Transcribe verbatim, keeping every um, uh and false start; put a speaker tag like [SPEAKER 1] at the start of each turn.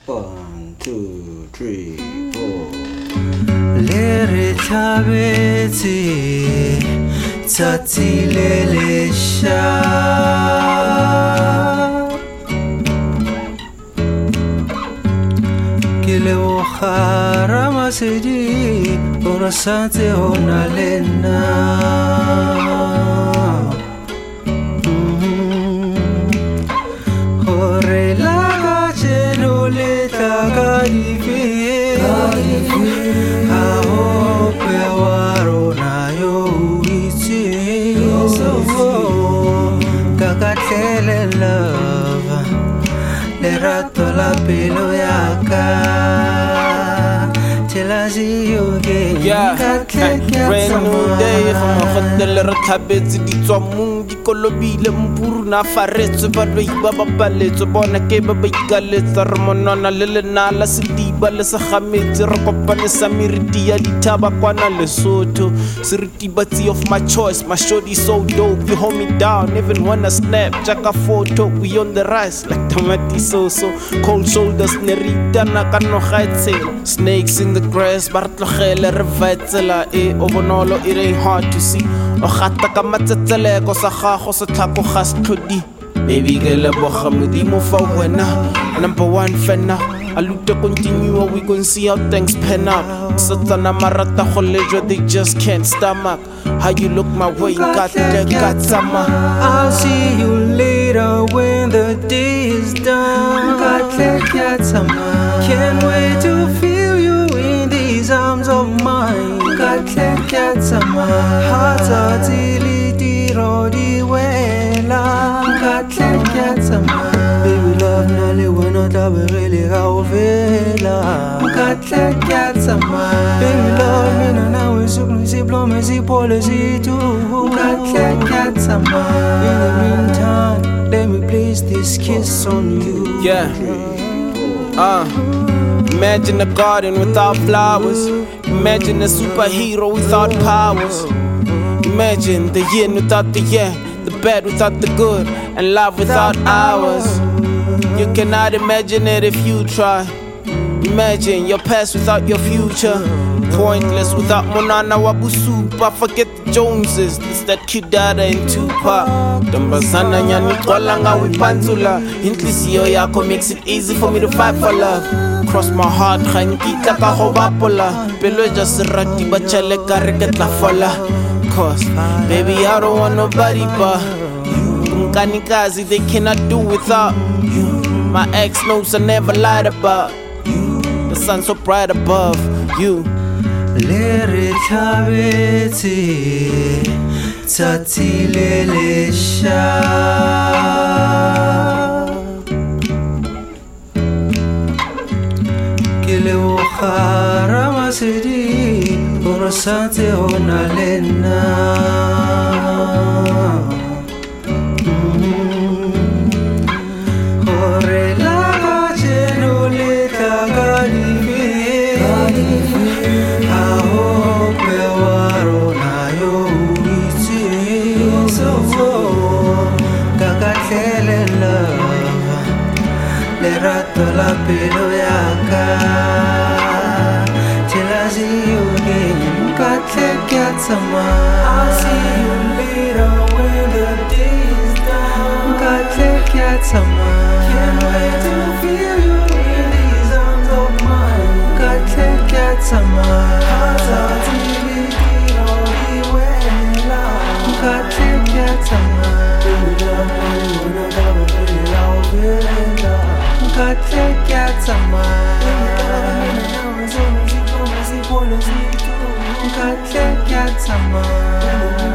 [SPEAKER 1] One, two, three, four.
[SPEAKER 2] Lere tabeti tati lele sha Kile okhara masidi orasante onalena Love, le rato la pelo yaka till I see you again.
[SPEAKER 3] Yeah, brand new day. From a hotel, a habit, the Tomung, the Colobile, Mpurna, Faretsu, but we baba ballet, Bona Keba Galet, Ramonana, Lilena, City, Balasa Hamid, Rokopana, Samiridia, the Tabakwana, Lesotho, Siriti Bati of my choice, my shorty so dope, you hold me down, even when I snap, Jack a photo, we on the rise, like Tamati so so, cold shoulders, Nerita, Nakano hide sail, snakes in the grass, Bartlogele, Revetela, eh, Ovonolo, it ain't hard to see. Ohataka Matatele, Gosaha, Hosatako has Todi. Baby girl, Bohamudi Mufawena, number one fenna. Aluta continue, we gon' see how things pan out. Satana Marata Holejo, they just can't stomach. How you look my way, got that, got sama.
[SPEAKER 2] I'll see you later when the day is done. Got that, got sama. Can't wait to feel you in these arms of mine. Got that, got sama. Hata tili tiro di wela. Got that, got sama. Baby love nali wena tabe really how vela. Got that, got sama. Baby love me na na we suklu si blome si pole si tu. Got that, got sama. In the meantime, let me place this kiss on you.
[SPEAKER 3] Yeah. Uh. Imagine a garden without flowers. Imagine a superhero without powers. Imagine the yin without the yang, the bad without the good, and love without hours. You cannot imagine it if you try. Imagine your past without your future. Pointless without Monana Wabusupa. Forget the Joneses, it's that Kid Dada and Tupac. Dambazana nyani kwalanga wipanzula. Intlisio yako makes it easy for me to fight for love. Cross my heart, khankita ka hobapola. Pelo just rati bachale kareket la fola. Cause, baby, I don't want nobody but you. Kanikazi, they cannot do without you. My ex knows I never lied about you. The sun so bright above you.
[SPEAKER 2] Lere tabeti tati lele sha Kile okhara masidi orasante onalena Rato la pelo yaka till I see you again. Got that, got sama. I'll see you later when the day is done. Got that, got sama. Can't wait to feel you in these arms of mine. Got that, got sama. Hata tili tiro di wela. Got that, got sama. Baby love me, when I got really love vela. Got that, got sama. Got that, got sama.